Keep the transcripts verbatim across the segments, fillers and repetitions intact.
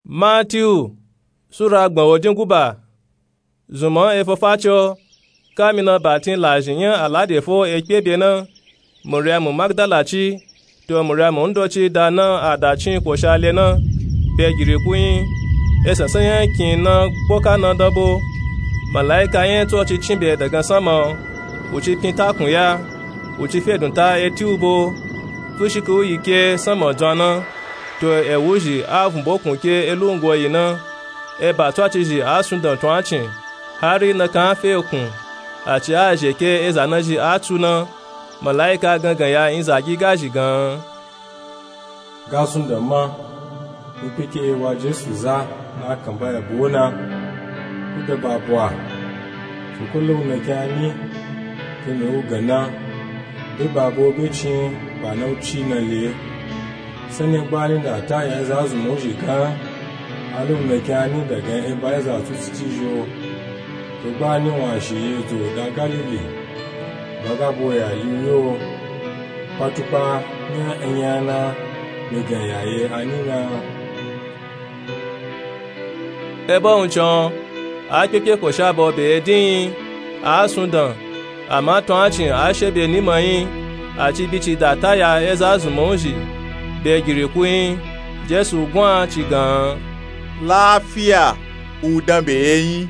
Matthew sura gbọ̀n odinguba zumọ efofacho kamina batin lajinyan aladefo ekpebiena Mariamu Magdalachi to Mariamu ndochi dana adachin koshalena begiri kuin esansanyan kina boka na dabo malaika yen to chi chimbe daga sama uchi pinta kunya uchi fedunta etiubo kushiku ike sama jana to ewuji avumbokunke elungwo yina e batwachiji asundan twachin hari na kan feokun achi ajeke ezanaji atuna malaika gangan ya inzagi gaji gan gasundan ma upike wa Jesu za na kambaya bona kuda babwa kullu na kyani kene ugana be babo becin ba nauci na le sanin gbani da ta ya za su moji kan alum na kyani daga e ba za su ci jo to gbani wa shi to da galili baga boya liyo patupa ni anyana ni ga yaye anina ebo unchon akeke ko shabo be din asundan ama ton achin ashebe ni moyin ati bichi data ya ezazu monji be gire kuin Jesu gwan chi gan láàfíà udan be yin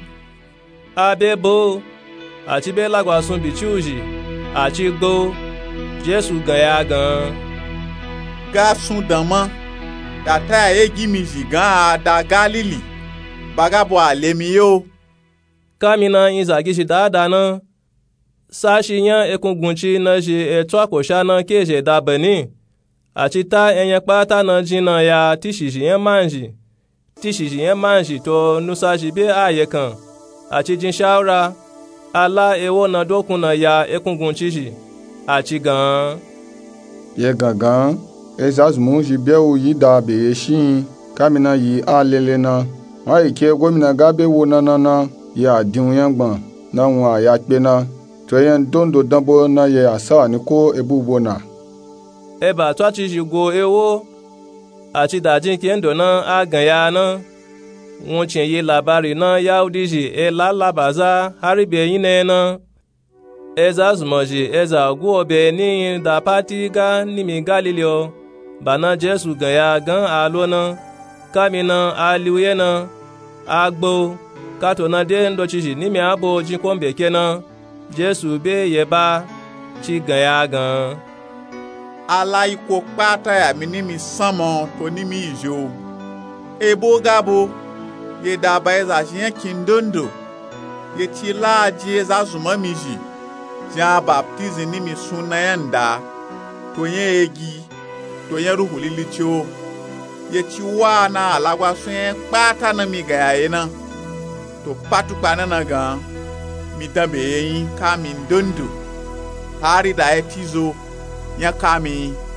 abebo ati be lagwa sun bichi uji ati gbo Jesu gan ya gan ga sun dan mo data e gimi ji gan da Galili bagabo alemi yo kamina inzagi shi dada na sashi yan ekungunchi na ji eto akosha na keje da bani ati ta enye pata na jina ya tishiji yan manji tishiji yan manji to nusaji be aye kan ati jin shawra ala ewo na dokun na ya ekungunchi ji ati gan ye gangan ezazmu ji be o yi da be shin kamina yi alele na wa ike gomina gabe wo na na na ya diun yan gbon na won aya pe na to yen dondo dambo na ye asa ni ko ebubo na eba to achi jigo ewo ati dajin kendo na agan ya na won chin ye labari na yaudiji e la labaza haribe yin na eza zmoji eza guo be ni da patiga ni mi Galileo bana Jesu gan ya gan alona kamina aliwe na agbo kato na de ndochiji ni mi abo jinkombe kena Jesu be yeba chi gan ya gan ala iko pata ya mi ni mi samo to ni mi ijo ebo gabo ye da ba za yin kindondo ye ti la je za zuma mi ji ja baptize ni mi suna yanda to yen egi to yen ruhu lilicho ye ti wa na alagwa sun pata na mi ga ye na to patu pana na gan mi dambe yin ka mi ndondo hari da etizo ya kami